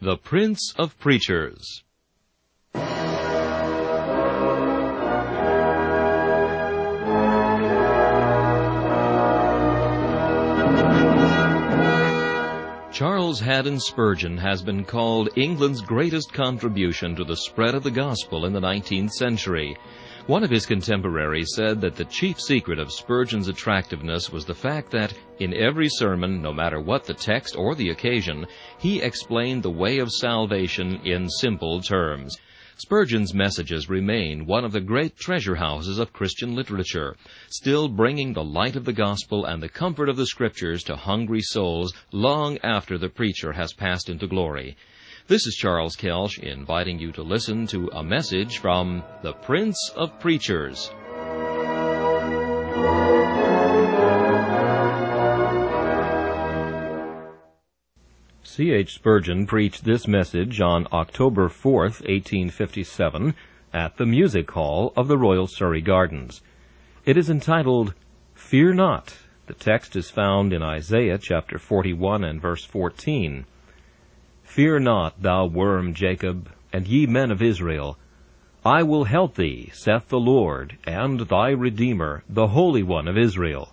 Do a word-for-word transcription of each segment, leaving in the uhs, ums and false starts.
The Prince of Preachers. Charles Haddon Spurgeon has been called England's greatest contribution to the spread of the gospel in the nineteenth century. One of his contemporaries said that the chief secret of Spurgeon's attractiveness was the fact that, in every sermon, no matter what the text or the occasion, he explained the way of salvation in simple terms. Spurgeon's messages remain one of the great treasure houses of Christian literature, still bringing the light of the gospel and the comfort of the Scriptures to hungry souls long after the preacher has passed into glory. This is Charles Kelsch inviting you to listen to a message from the Prince of Preachers. C H Spurgeon preached this message on October fourth, eighteen fifty-seven, at the Music Hall of the Royal Surrey Gardens. It is entitled, "Fear Not." The text is found in Isaiah chapter forty-one and verse fourteen. "Fear not, thou worm Jacob, and ye men of Israel. I will help thee, saith the Lord, and thy Redeemer, the Holy One of Israel."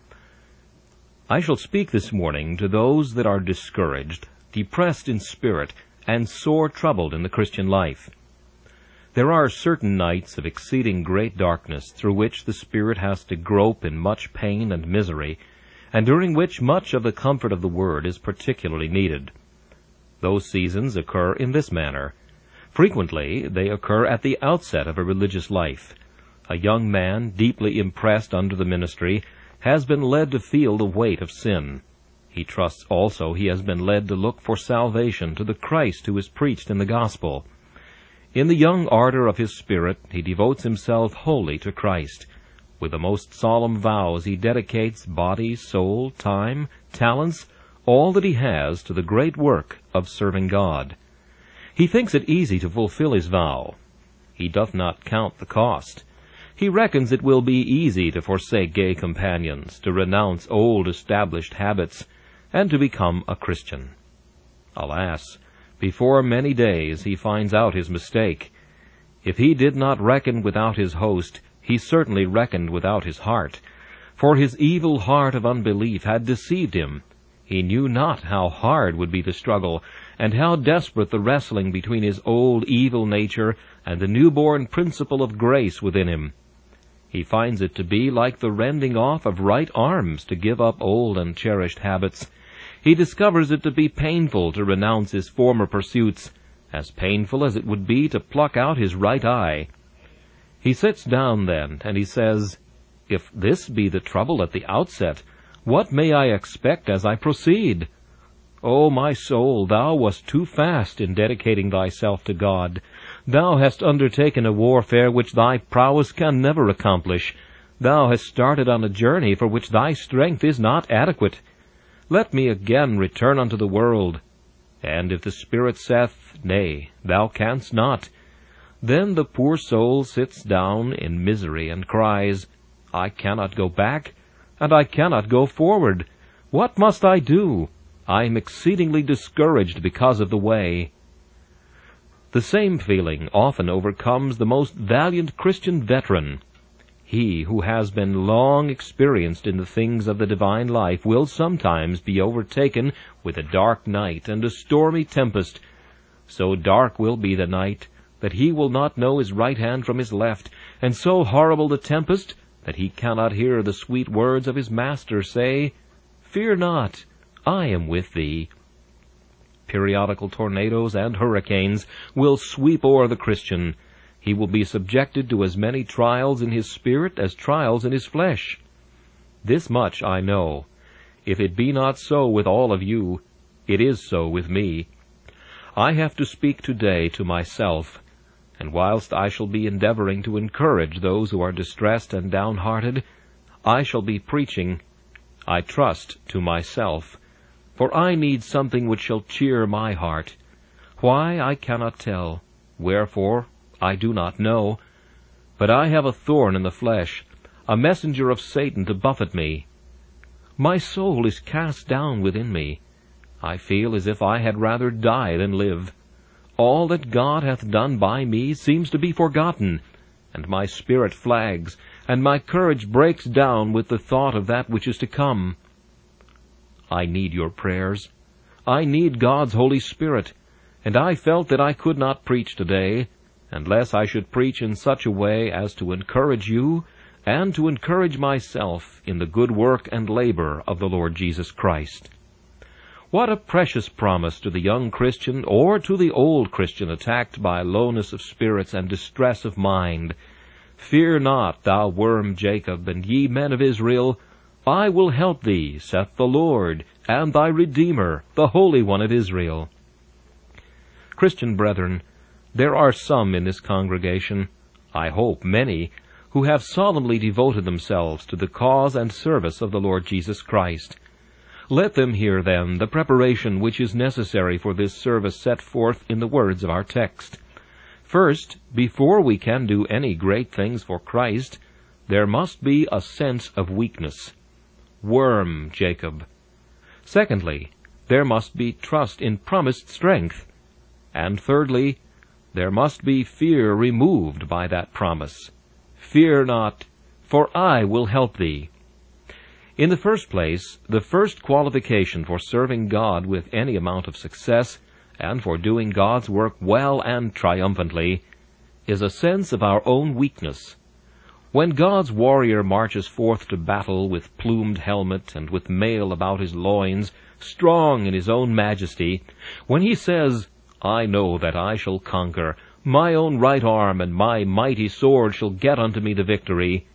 I shall speak this morning to those that are discouraged, depressed in spirit, and sore troubled in the Christian life. There are certain nights of exceeding great darkness through which the spirit has to grope in much pain and misery, and during which much of the comfort of the Word is particularly needed. Those seasons occur in this manner. Frequently they occur at the outset of a religious life. A young man, deeply impressed under the ministry, has been led to feel the weight of sin. He trusts also he has been led to look for salvation to the Christ who is preached in the gospel. In the young ardor of his spirit, he devotes himself wholly to Christ. With the most solemn vows he dedicates body, soul, time, talents, all that he has to the great work of serving God. He thinks it easy to fulfill his vow. He doth not count the cost. He reckons it will be easy to forsake gay companions, to renounce old established habits, and to become a Christian. Alas, before many days he finds out his mistake. If he did not reckon without his host, he certainly reckoned without his heart, for his evil heart of unbelief had deceived him. He knew not how hard would be the struggle, and how desperate the wrestling between his old evil nature and the newborn principle of grace within him. He finds it to be like the rending off of right arms to give up old and cherished habits. He discovers it to be painful to renounce his former pursuits, as painful as it would be to pluck out his right eye. He sits down then, and he says, "If this be the trouble at the outset, what may I expect as I proceed? O my soul, thou wast too fast in dedicating thyself to God. Thou hast undertaken a warfare which thy prowess can never accomplish. Thou hast started on a journey for which thy strength is not adequate. Let me again return unto the world. And if the Spirit saith, Nay, thou canst not, then the poor soul sits down in misery and cries, I cannot go back, and I cannot go forward. What must I do? I am exceedingly discouraged because of the way." The same feeling often overcomes the most valiant Christian veteran. He who has been long experienced in the things of the divine life will sometimes be overtaken with a dark night and a stormy tempest. So dark will be the night that he will not know his right hand from his left, and so horrible the tempest that he cannot hear the sweet words of his Master say, "Fear not, I am with thee." Periodical tornadoes and hurricanes will sweep o'er the Christian. He will be subjected to as many trials in his spirit as trials in his flesh. This much I know. If it be not so with all of you, it is so with me. I have to speak today to myself, and whilst I shall be endeavoring to encourage those who are distressed and downhearted, I shall be preaching, I trust, to myself, for I need something which shall cheer my heart. Why, I cannot tell. Wherefore, I do not know. But I have a thorn in the flesh, a messenger of Satan to buffet me. My soul is cast down within me. I feel as if I had rather die than live. All that God hath done by me seems to be forgotten, and my spirit flags, and my courage breaks down with the thought of that which is to come. I need your prayers. I need God's Holy Spirit, and I felt that I could not preach today unless I should preach in such a way as to encourage you and to encourage myself in the good work and labor of the Lord Jesus Christ. What a precious promise to the young Christian or to the old Christian attacked by lowness of spirits and distress of mind. Fear not, thou worm Jacob, and ye men of Israel, I will help thee, saith the Lord, and thy Redeemer, the Holy One of Israel. Christian brethren, there are some in this congregation, I hope many, who have solemnly devoted themselves to the cause and service of the Lord Jesus Christ. Let them hear, then, the preparation which is necessary for this service set forth in the words of our text. First, before we can do any great things for Christ, there must be a sense of weakness. Worm Jacob. Secondly, there must be trust in promised strength. And thirdly, there must be fear removed by that promise. Fear not, for I will help thee. In the first place, the first qualification for serving God with any amount of success, and for doing God's work well and triumphantly, is a sense of our own weakness. When God's warrior marches forth to battle with plumed helmet and with mail about his loins, strong in his own majesty, when he says, I know that I shall conquer, my own right arm and my mighty sword shall get unto me the victory,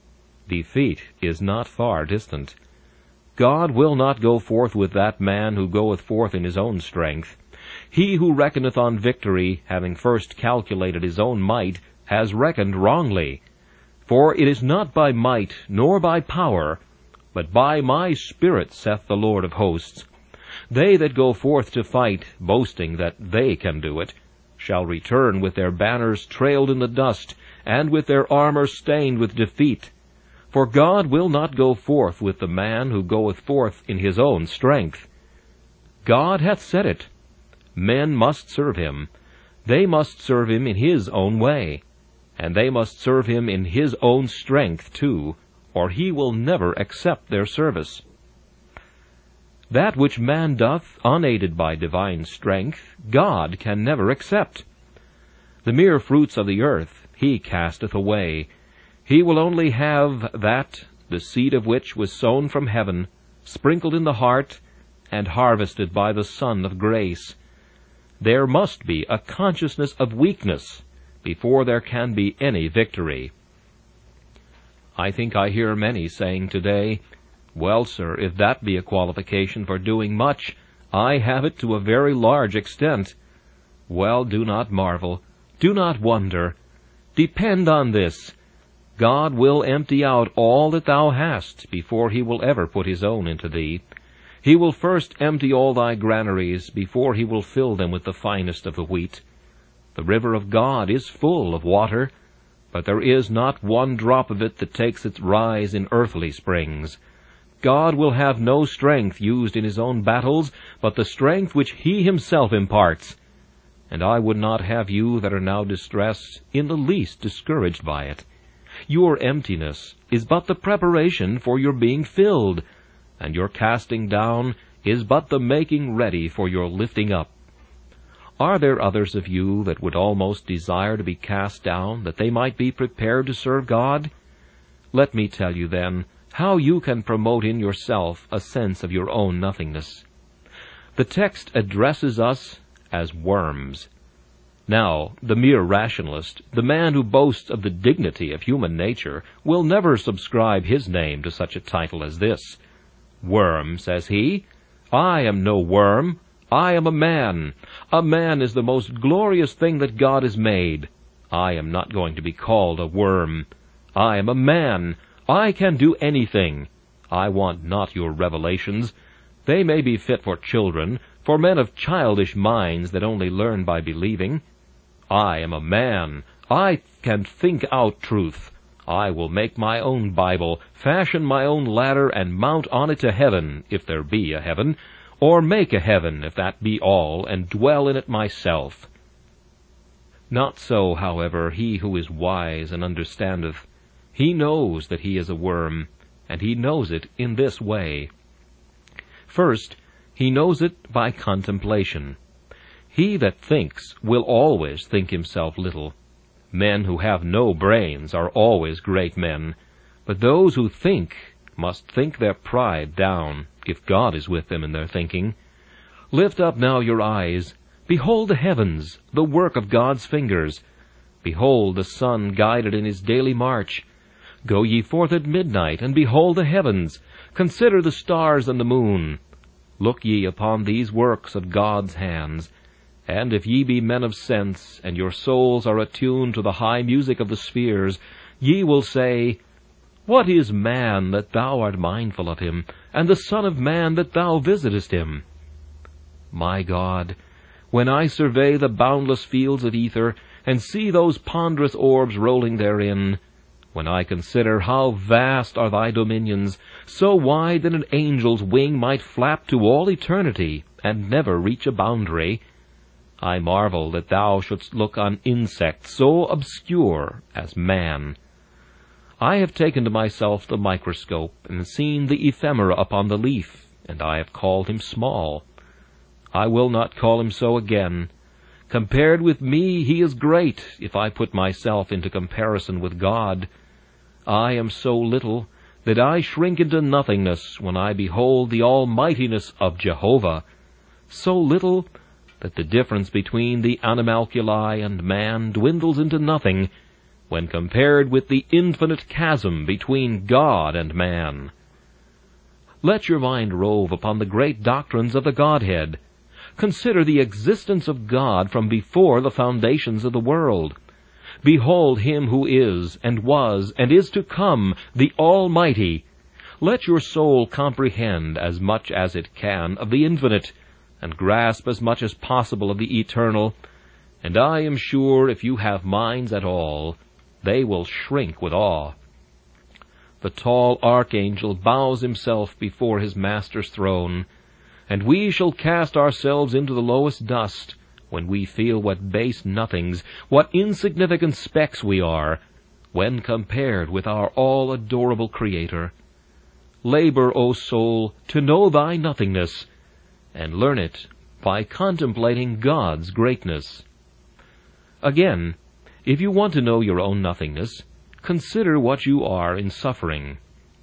defeat is not far distant. God will not go forth with that man who goeth forth in his own strength. He who reckoneth on victory, having first calculated his own might, has reckoned wrongly. For it is not by might, nor by power, but by my Spirit, saith the Lord of hosts. They that go forth to fight, boasting that they can do it, shall return with their banners trailed in the dust, and with their armor stained with defeat. For God will not go forth with the man who goeth forth in his own strength. God hath said it. Men must serve him. They must serve him in his own way. And they must serve him in his own strength, too, or he will never accept their service. That which man doth, unaided by divine strength, God can never accept. The mere fruits of the earth he casteth away. He will only have that, the seed of which was sown from heaven, sprinkled in the heart, and harvested by the Son of grace. There must be a consciousness of weakness before there can be any victory. I think I hear many saying today, well, sir, if that be a qualification for doing much, I have it to a very large extent. Well, do not marvel. Do not wonder. Depend on this. God will empty out all that thou hast before he will ever put his own into thee. He will first empty all thy granaries before he will fill them with the finest of the wheat. The river of God is full of water, but there is not one drop of it that takes its rise in earthly springs. God will have no strength used in his own battles, but the strength which he himself imparts. And I would not have you that are now distressed in the least discouraged by it. Your emptiness is but the preparation for your being filled, and your casting down is but the making ready for your lifting up. Are there others of you that would almost desire to be cast down, that they might be prepared to serve God? Let me tell you, then, how you can promote in yourself a sense of your own nothingness. The text addresses us as worms. Now, the mere rationalist, the man who boasts of the dignity of human nature, will never subscribe his name to such a title as this. Worm, says he, I am no worm. I am a man. A man is the most glorious thing that God has made. I am not going to be called a worm. I am a man. I can do anything. I want not your revelations. They may be fit for children, for men of childish minds that only learn by believing. I am a man. I can think out truth. I will make my own Bible, fashion my own ladder, and mount on it to heaven, if there be a heaven, or make a heaven, if that be all, and dwell in it myself. Not so, however, he who is wise and understandeth. He knows that he is a worm, and he knows it in this way. First, he knows it by contemplation. He that thinks will always think himself little. Men who have no brains are always great men, but those who think must think their pride down, if God is with them in their thinking. Lift up now your eyes. Behold the heavens, the work of God's fingers. Behold the sun guided in his daily march. Go ye forth at midnight, and behold the heavens. Consider the stars and the moon. Look ye upon these works of God's hands. And if ye be men of sense, and your souls are attuned to the high music of the spheres, ye will say, What is man that thou art mindful of him, and the Son of man that thou visitest him? My God, when I survey the boundless fields of ether, and see those ponderous orbs rolling therein, when I consider how vast are thy dominions, so wide that an angel's wing might flap to all eternity, and never reach a boundary, I marvel that thou shouldst look on insects so obscure as man. I have taken to myself the microscope, and seen the ephemera upon the leaf, and I have called him small. I will not call him so again. Compared with me he is great, if I put myself into comparison with God. I am so little that I shrink into nothingness when I behold the almightiness of Jehovah, so little that the difference between the animalculae and man dwindles into nothing when compared with the infinite chasm between God and man. Let your mind rove upon the great doctrines of the Godhead. Consider the existence of God from before the foundations of the world. Behold him who is, and was, and is to come, the Almighty. Let your soul comprehend as much as it can of the infinite, and grasp as much as possible of the eternal, and I am sure if you have minds at all, they will shrink with awe. The tall archangel bows himself before his master's throne, and we shall cast ourselves into the lowest dust when we feel what base nothings, what insignificant specks we are, when compared with our all-adorable Creator. Labor, O soul, to know thy nothingness, and learn it by contemplating God's greatness. Again, if you want to know your own nothingness, consider what you are in suffering.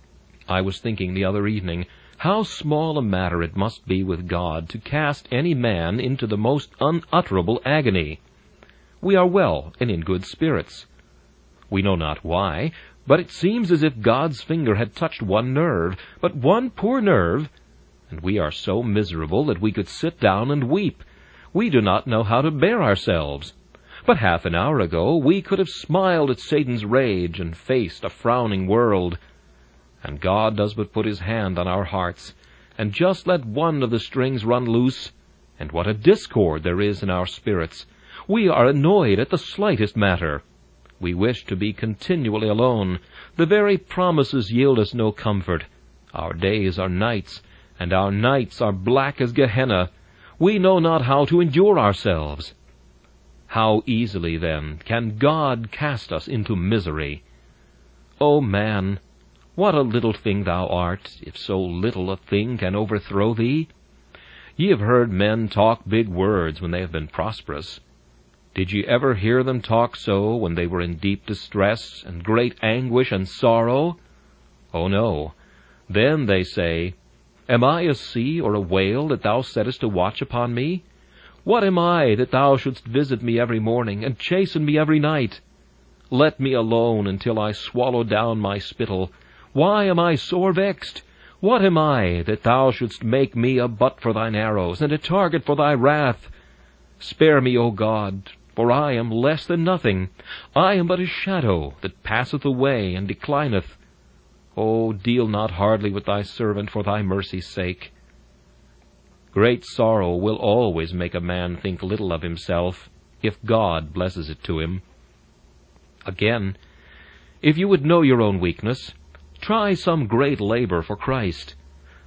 I was thinking the other evening how small a matter it must be with God to cast any man into the most unutterable agony. We are well and in good spirits. We know not why, but it seems as if God's finger had touched one nerve, but one poor nerve, and we are so miserable that we could sit down and weep. We do not know how to bear ourselves. But half an hour ago we could have smiled at Satan's rage and faced a frowning world. And God does but put his hand on our hearts, and just let one of the strings run loose, and what a discord there is in our spirits. We are annoyed at the slightest matter. We wish to be continually alone. The very promises yield us no comfort. Our days are nights, and our nights are black as Gehenna. We know not how to endure ourselves. How easily, then, can God cast us into misery? O man, what a little thing thou art, if so little a thing can overthrow thee! Ye have heard men talk big words when they have been prosperous. Did ye ever hear them talk so when they were in deep distress and great anguish and sorrow? Oh no. Then they say, Am I a sea or a whale that thou settest to watch upon me? What am I that thou shouldst visit me every morning, and chasten me every night? Let me alone until I swallow down my spittle. Why am I sore vexed? What am I that thou shouldst make me a butt for thine arrows, and a target for thy wrath? Spare me, O God, for I am less than nothing. I am but a shadow that passeth away and declineth. O deal not hardly with thy servant for thy mercy's sake. Great sorrow will always make a man think little of himself, if God blesses it to him. Again, if you would know your own weakness, try some great labor for Christ.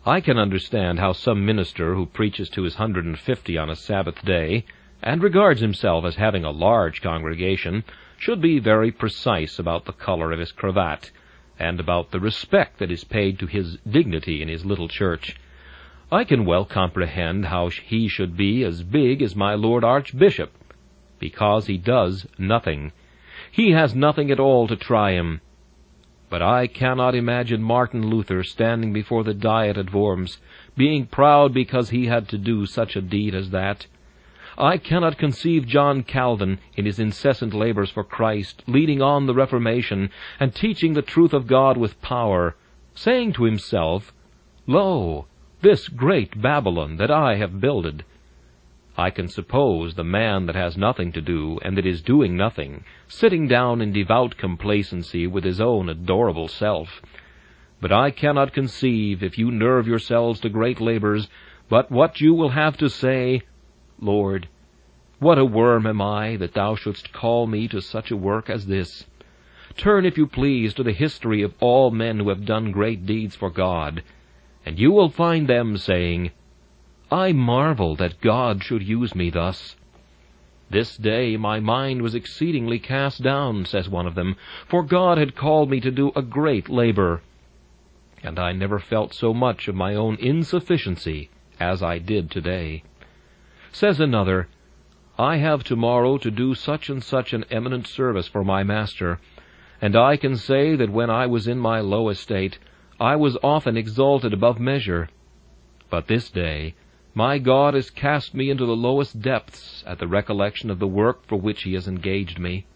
I can understand how some minister who preaches to his hundred and fifty on a Sabbath day, and regards himself as having a large congregation, should be very precise about the color of his cravat, and about the respect that is paid to his dignity in his little church. I can well comprehend how he should be as big as my Lord Archbishop, because he does nothing. He has nothing at all to try him. But I cannot imagine Martin Luther standing before the Diet at Worms, being proud because he had to do such a deed as that. I cannot conceive John Calvin, in his incessant labors for Christ, leading on the Reformation, and teaching the truth of God with power, saying to himself, Lo, this great Babylon that I have builded. I can suppose the man that has nothing to do, and that is doing nothing, sitting down in devout complacency with his own adorable self. But I cannot conceive, if you nerve yourselves to great labors, but what you will have to say, Lord, what a worm am I, that thou shouldst call me to such a work as this? Turn, if you please, to the history of all men who have done great deeds for God, and you will find them saying, I marvel that God should use me thus. This day my mind was exceedingly cast down, says one of them, for God had called me to do a great labor. And I never felt so much of my own insufficiency as I did today. Says another, I have tomorrow to do such and such an eminent service for my Master, and I can say that when I was in my low estate, I was often exalted above measure. But this day my God has cast me into the lowest depths at the recollection of the work for which he has engaged me.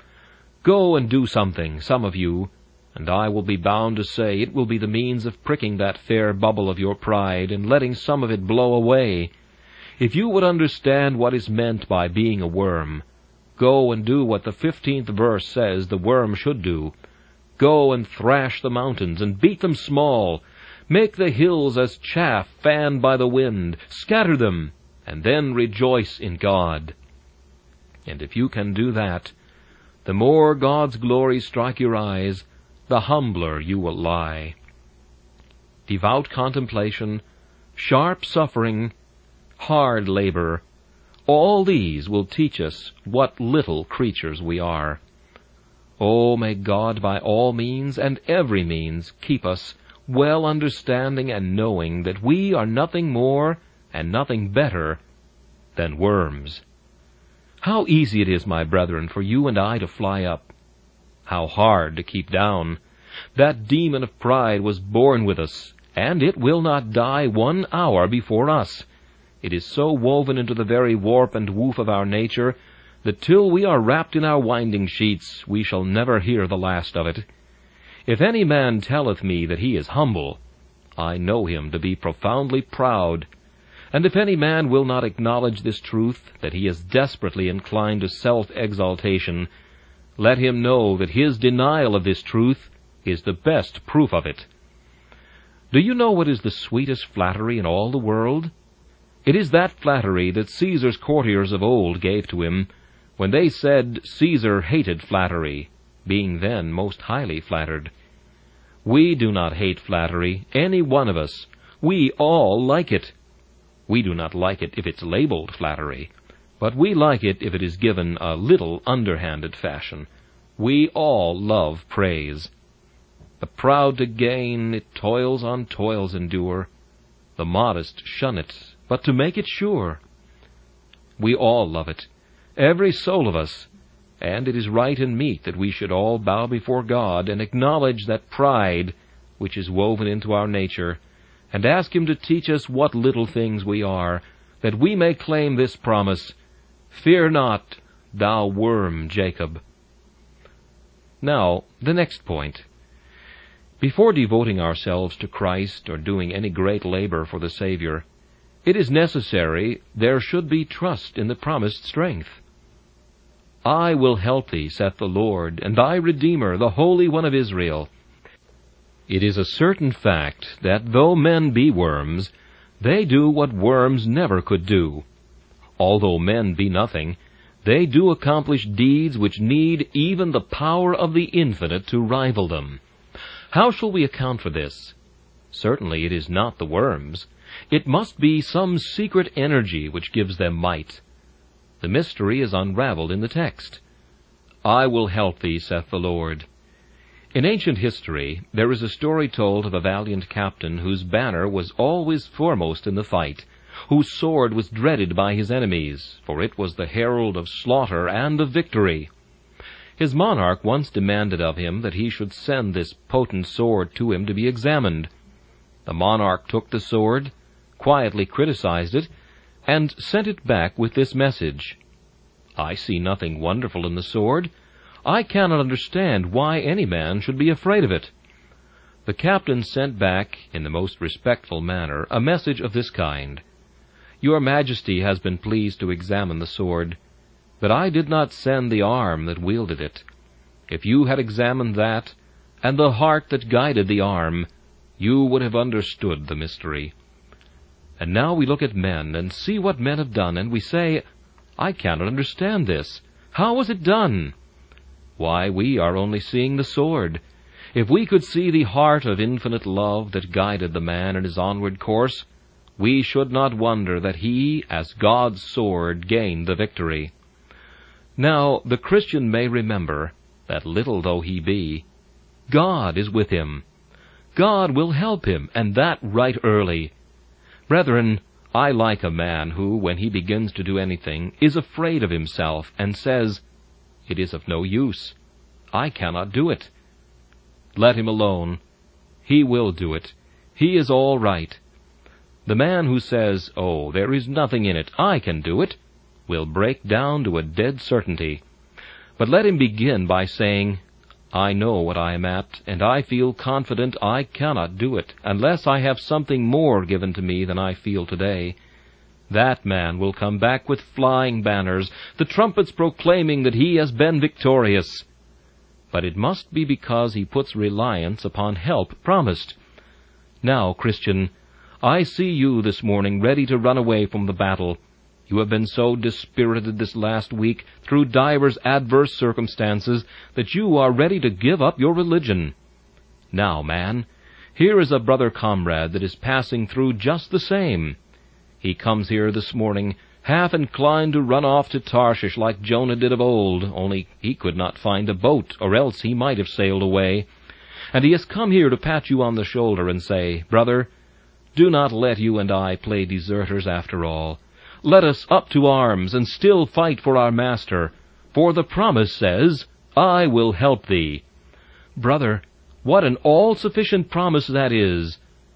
Go and do something, some of you, and I will be bound to say it will be the means of pricking that fair bubble of your pride and letting some of it blow away. If you would understand what is meant by being a worm, go and do what the fifteenth verse says the worm should do. Go and thrash the mountains and beat them small. Make the hills as chaff fanned by the wind. Scatter them, and then rejoice in God. And if you can do that, the more God's glory strike your eyes, the humbler you will lie. Devout contemplation, sharp suffering, hard labor, all these will teach us what little creatures we are. Oh, may God by all means and every means keep us well understanding and knowing that we are nothing more and nothing better than worms. How easy it is, my brethren, for you and I to fly up. How hard to keep down. That demon of pride was born with us, and it will not die one hour before us. It is so woven into the very warp and woof of our nature that till we are wrapped in our winding sheets we shall never hear the last of it. If any man telleth me that he is humble, I know him to be profoundly proud. And if any man will not acknowledge this truth, that he is desperately inclined to self-exaltation, let him know that his denial of this truth is the best proof of it. Do you know what is the sweetest flattery in all the world? It is that flattery that Caesar's courtiers of old gave to him, when they said Caesar hated flattery, being then most highly flattered. We do not hate flattery, any one of us. We all like it. We do not like it if it's labeled flattery, but we like it if it is given a little underhanded fashion. We all love praise. The proud to gain, it toils on toils endure. The modest shun it, but to make it sure. We all love it, every soul of us, and it is right and meet that we should all bow before God and acknowledge that pride which is woven into our nature, and ask him to teach us what little things we are, that we may claim this promise, Fear not, thou worm Jacob. Now, the next point. Before devoting ourselves to Christ or doing any great labor for the Savior, it is necessary there should be trust in the promised strength. I will help thee, saith the Lord, and thy Redeemer, the Holy One of Israel. It is a certain fact that though men be worms, they do what worms never could do. Although men be nothing, they do accomplish deeds which need even the power of the infinite to rival them. How shall we account for this? Certainly it is not the worms. It must be some secret energy which gives them might. The mystery is unraveled in the text. I will help thee, saith the Lord. In ancient history there is a story told of a valiant captain whose banner was always foremost in the fight, whose sword was dreaded by his enemies, for it was the herald of slaughter and of victory. His monarch once demanded of him that he should send this potent sword to him to be examined. The monarch took the sword, quietly criticized it, and sent it back with this message: I see nothing wonderful in the sword. I cannot understand why any man should be afraid of it. The captain sent back, in the most respectful manner, a message of this kind: Your Majesty has been pleased to examine the sword, but I did not send the arm that wielded it. If you had examined that, and the heart that guided the arm, you would have understood the mystery. And now we look at men, and see what men have done, and we say, I cannot understand this. How was it done? Why, we are only seeing the sword. If we could see the heart of infinite love that guided the man in his onward course, we should not wonder that he, as God's sword, gained the victory. Now, the Christian may remember that, little though he be, God is with him. God will help him, and that right early. Brethren, I like a man who, when he begins to do anything, is afraid of himself, and says, It is of no use. I cannot do it. Let him alone. He will do it. He is all right. The man who says, Oh, there is nothing in it, I can do it, will break down to a dead certainty. But let him begin by saying, I know what I am at, and I feel confident I cannot do it, unless I have something more given to me than I feel today. That man will come back with flying banners, the trumpets proclaiming that he has been victorious. But it must be because he puts reliance upon help promised. Now, Christian, I see you this morning ready to run away from the battle. You have been so dispirited this last week through divers adverse circumstances that you are ready to give up your religion. Now, man, here is a brother comrade that is passing through just the same. He comes here this morning, half inclined to run off to Tarshish like Jonah did of old, only he could not find a boat, or else he might have sailed away. And he has come here to pat you on the shoulder and say, Brother, do not let you and I play deserters after all. Let us up to arms, and still fight for our Master, for the promise says, I will help thee. Brother, what an all-sufficient promise that is!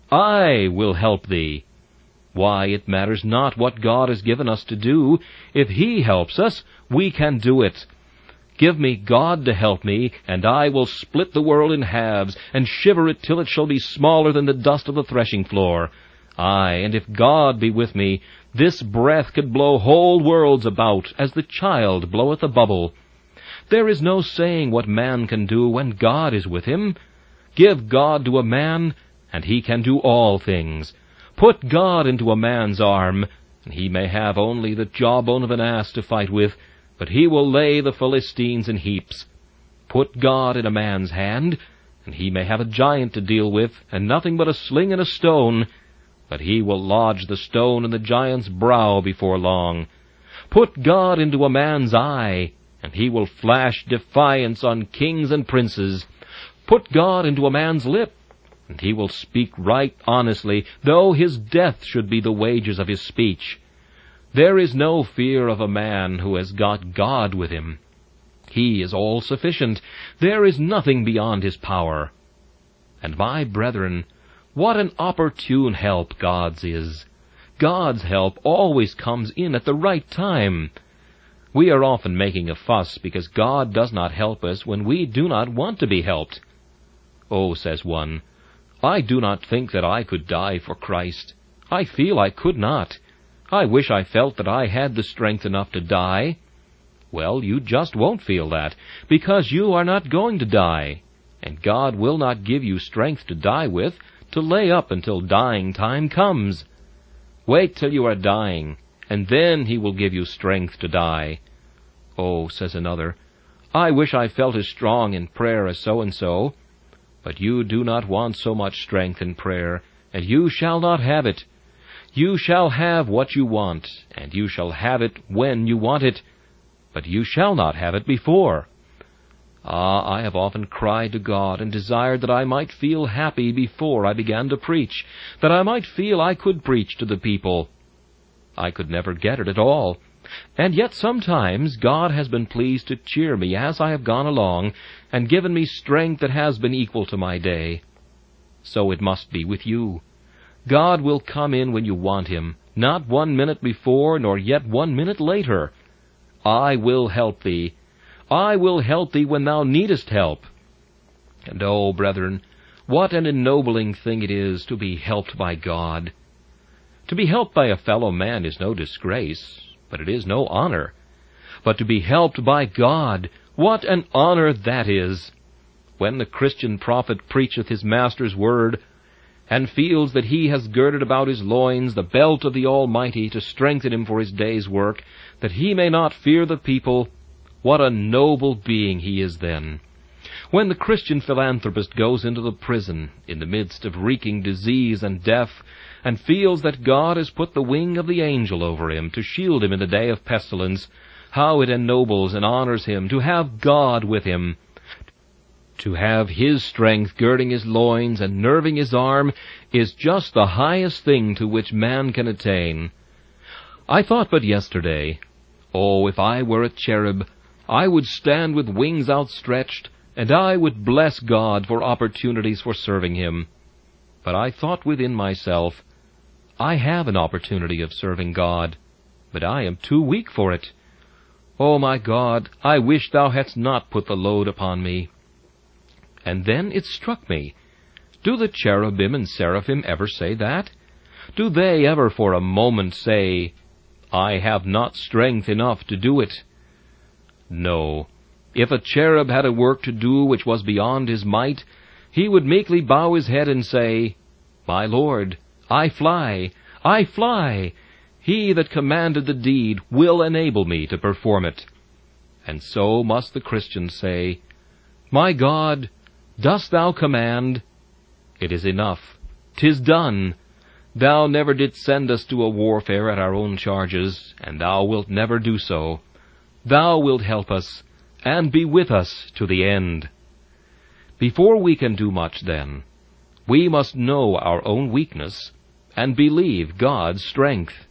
I will help thee. Why, it matters not what God has given us to do. If He helps us, we can do it. Give me God to help me, and I will split the world in halves, and shiver it till it shall be smaller than the dust of the threshing floor. Aye, and if God be with me, this breath could blow whole worlds about, as the child bloweth a bubble. There is no saying what man can do when God is with him. Give God to a man, and he can do all things. Put God into a man's arm, and he may have only the jawbone of an ass to fight with, but he will lay the Philistines in heaps. Put God in a man's hand, and he may have a giant to deal with, and nothing but a sling and a stone, but he will lodge the stone in the giant's brow before long. Put God into a man's eye, and he will flash defiance on kings and princes. Put God into a man's lip, and he will speak right honestly, though his death should be the wages of his speech. There is no fear of a man who has got God with him. He is all-sufficient. There is nothing beyond his power. And my brethren, what an opportune help God's is! God's help always comes in at the right time. We are often making a fuss because God does not help us when we do not want to be helped. Oh, says one, I do not think that I could die for Christ. I feel I could not. I wish I felt that I had the strength enough to die. Well, you just won't feel that, because you are not going to die, and God will not give you strength to die with, to lay up until dying time comes. Wait till you are dying, and then He will give you strength to die. Oh, says another, I wish I felt as strong in prayer as so-and-so. But you do not want so much strength in prayer, and you shall not have it. You shall have what you want, and you shall have it when you want it, but you shall not have it before. Ah, I have often cried to God and desired that I might feel happy before I began to preach, that I might feel I could preach to the people. I could never get it at all. And yet sometimes God has been pleased to cheer me as I have gone along, and given me strength that has been equal to my day. So it must be with you. God will come in when you want Him, not one minute before, nor yet one minute later. I will help thee. I will help thee when thou needest help. And oh, brethren, what an ennobling thing it is to be helped by God. To be helped by a fellow man is no disgrace, but it is no honor. But to be helped by God, what an honor that is! When the Christian prophet preacheth his Master's word, and feels that he has girded about his loins the belt of the Almighty to strengthen him for his day's work, that he may not fear the people, what a noble being he is then! When the Christian philanthropist goes into the prison in the midst of reeking disease and death, and feels that God has put the wing of the angel over him to shield him in the day of pestilence, how it ennobles and honors him to have God with him. To have His strength girding his loins and nerving his arm is just the highest thing to which man can attain. I thought but yesterday, oh, if I were a cherub, I would stand with wings outstretched, and I would bless God for opportunities for serving Him. But I thought within myself, I have an opportunity of serving God, but I am too weak for it. Oh, my God, I wish Thou hadst not put the load upon me. And then it struck me, do the cherubim and seraphim ever say that? Do they ever for a moment say, I have not strength enough to do it? No. If a cherub had a work to do which was beyond his might, he would meekly bow his head and say, My Lord, I fly, I fly. He that commanded the deed will enable me to perform it. And so must the Christian say, My God, dost Thou command? It is enough. 'Tis done. Thou never didst send us to a warfare at our own charges, and Thou wilt never do so. Thou wilt help us, and be with us to the end. Before we can do much, then, we must know our own weakness, and believe God's strength.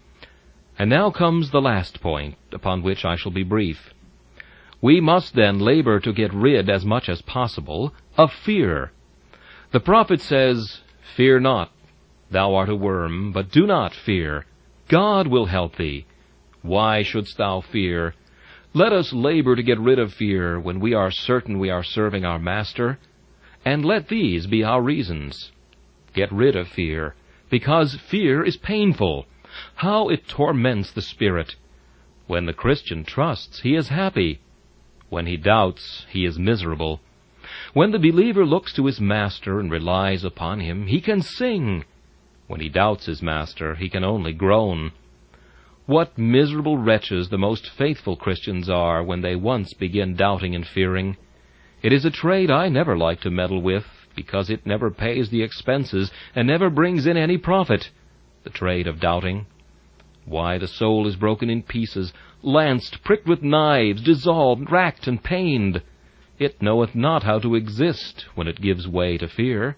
And now comes the last point, upon which I shall be brief. We must then labor to get rid, as much as possible, of fear. The prophet says, Fear not, thou art a worm, but do not fear. God will help thee. Why shouldst thou fear? Let us labor to get rid of fear when we are certain we are serving our Master, and let these be our reasons. Get rid of fear, because fear is painful. How it torments the spirit! When the Christian trusts, he is happy. When he doubts, he is miserable. When the believer looks to his Master and relies upon Him, he can sing. When he doubts his Master, he can only groan. What miserable wretches the most faithful Christians are when they once begin doubting and fearing. It is a trade I never like to meddle with, because it never pays the expenses and never brings in any profit, the trade of doubting. Why, the soul is broken in pieces, lanced, pricked with knives, dissolved, racked, and pained. It knoweth not how to exist when it gives way to fear.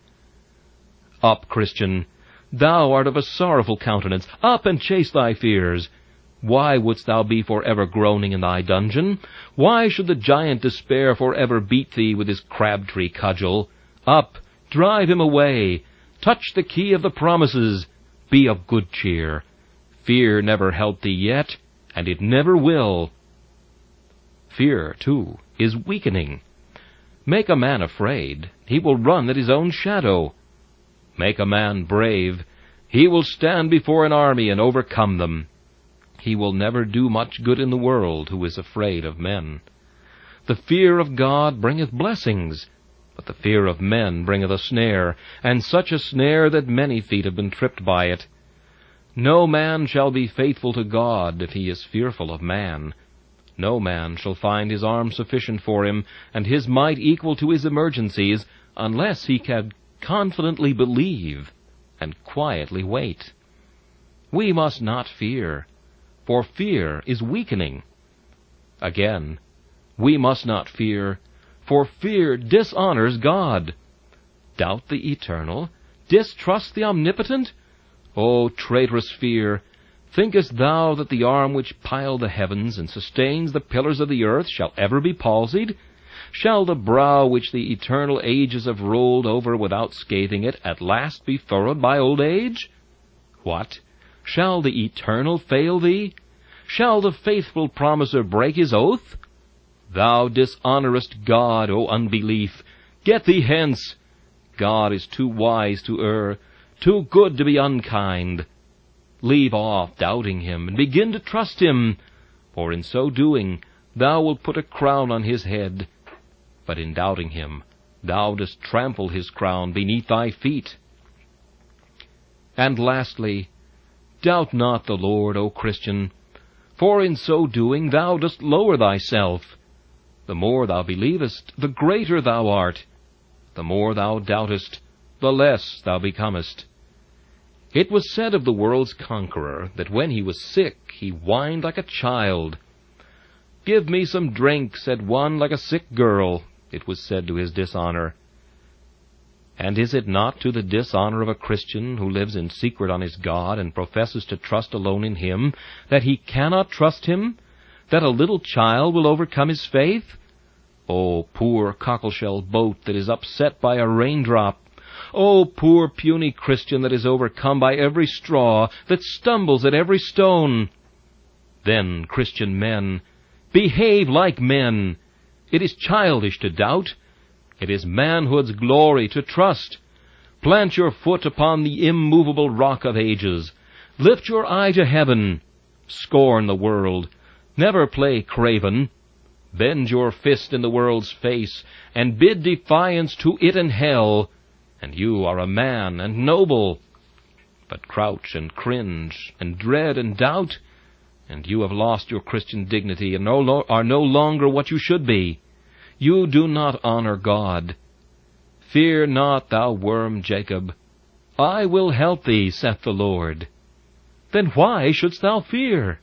Up, Christian! Thou art of a sorrowful countenance. Up and chase thy fears. Why wouldst thou be for ever groaning in thy dungeon? Why should the giant Despair for ever beat thee with his crab-tree cudgel? Up, drive him away. Touch the key of the promises. Be of good cheer. Fear never helped thee yet, and it never will. Fear, too, is weakening. Make a man afraid, he will run at his own shadow. Make a man brave, he will stand before an army and overcome them. He will never do much good in the world who is afraid of men. The fear of God bringeth blessings, but the fear of men bringeth a snare, and such a snare that many feet have been tripped by it. No man shall be faithful to God if he is fearful of man. No man shall find his arm sufficient for him, and his might equal to his emergencies, unless he can confidently believe and quietly wait. We must not fear, for fear is weakening. Again, we must not fear, for fear dishonors God. Doubt the eternal? Distrust the omnipotent? O traitorous fear, thinkest thou that the arm which piled the heavens and sustains the pillars of the earth shall ever be palsied? Shall the brow which the eternal ages have rolled over without scathing it at last be furrowed by old age? What? Shall the eternal fail thee? Shall the faithful promiser break his oath? Thou dishonorest God, O unbelief! Get thee hence! God is too wise to err, too good to be unkind. Leave off doubting him, and begin to trust him, for in so doing thou wilt put a crown on his head. But in doubting him, thou dost trample his crown beneath thy feet. And lastly, doubt not the Lord, O Christian, for in so doing thou dost lower thyself. The more thou believest, the greater thou art. The more thou doubtest, the less thou becomest. It was said of the world's conqueror that when he was sick he whined like a child. Give me some drink, said one, like a sick girl, it was said to his dishonor. And is it not to the dishonor of a Christian who lives in secret on his God and professes to trust alone in him, that he cannot trust him, that a little child will overcome his faith? O poor cockleshell boat that is upset by a raindrop! O poor puny Christian that is overcome by every straw, that stumbles at every stone! Then, Christian men, behave like men. It is childish to doubt. It is manhood's glory to trust. Plant your foot upon the immovable rock of ages. Lift your eye to heaven. Scorn the world. Never play craven. Bend your fist in the world's face, and bid defiance to it and hell, and you are a man and noble. But crouch and cringe, and dread and doubt, and you have lost your Christian dignity, and no lo- are no longer what you should be. You do not honor God. Fear not, thou worm Jacob. I will help thee, saith the Lord. Then why shouldst thou fear?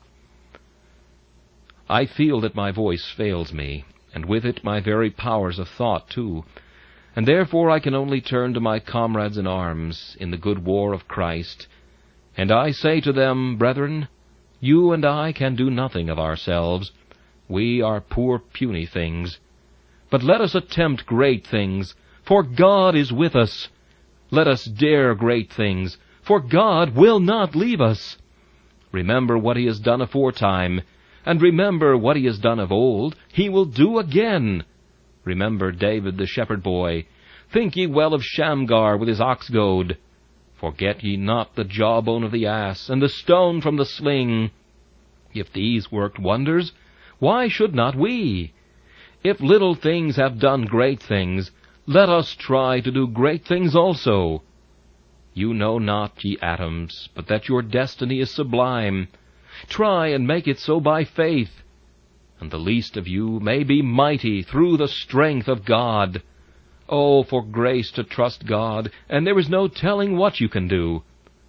I feel that my voice fails me, and with it my very powers of thought too, and therefore I can only turn to my comrades in arms in the good war of Christ, and I say to them, Brethren, you and I can do nothing of ourselves. We are poor puny things. But let us attempt great things, for God is with us. Let us dare great things, for God will not leave us. Remember what he has done aforetime, and remember what he has done of old, he will do again. Remember David the shepherd boy. Think ye well of Shamgar with his ox goad. Forget ye not the jawbone of the ass, and the stone from the sling. If these worked wonders, why should not we? If little things have done great things, let us try to do great things also. You know not, ye atoms, but that your destiny is sublime. Try and make it so by faith, and the least of you may be mighty through the strength of God. Oh, for grace to trust God, and there is no telling what you can do.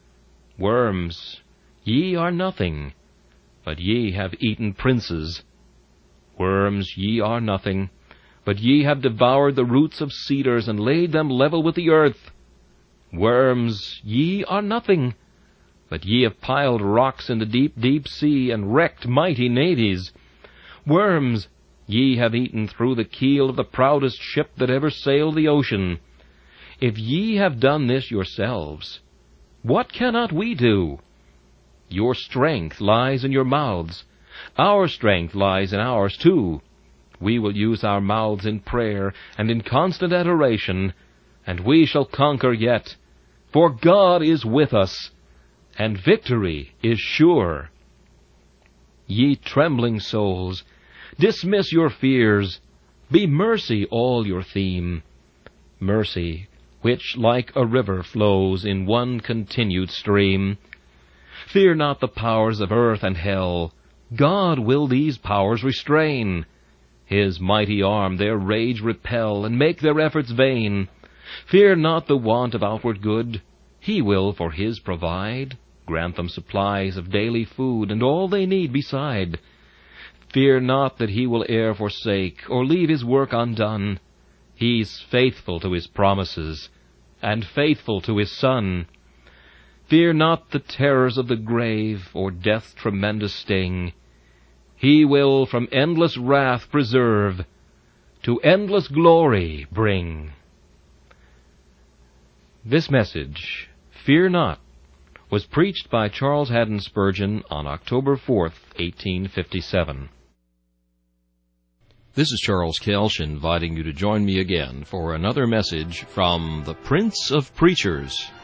Worms, ye are nothing, but ye have eaten princes. Worms, ye are nothing, but ye have devoured the roots of cedars and laid them level with the earth. Worms, ye are nothing, but ye have piled rocks in the deep, deep sea and wrecked mighty navies. Worms, ye have eaten through the keel of the proudest ship that ever sailed the ocean. If ye have done this yourselves, what cannot we do? Your strength lies in your mouths. Our strength lies in ours too. We will use our mouths in prayer and in constant adoration, and we shall conquer yet, for God is with us, and victory is sure. Ye trembling souls, dismiss your fears. Be mercy all your theme. Mercy, which like a river flows in one continued stream. Fear not the powers of earth and hell. God will these powers restrain. His mighty arm their rage repel, and make their efforts vain. Fear not the want of outward good, he will for his provide, grant them supplies of daily food, and all they need beside. Fear not that he will e'er forsake, or leave his work undone. He's faithful to his promises, and faithful to his Son. Fear not the terrors of the grave, or death's tremendous sting. He will from endless wrath preserve, to endless glory bring. This message, Fear Not, was preached by Charles Haddon Spurgeon on October fourth, eighteen fifty-seven. This is Charles Kelsch inviting you to join me again for another message from the Prince of Preachers.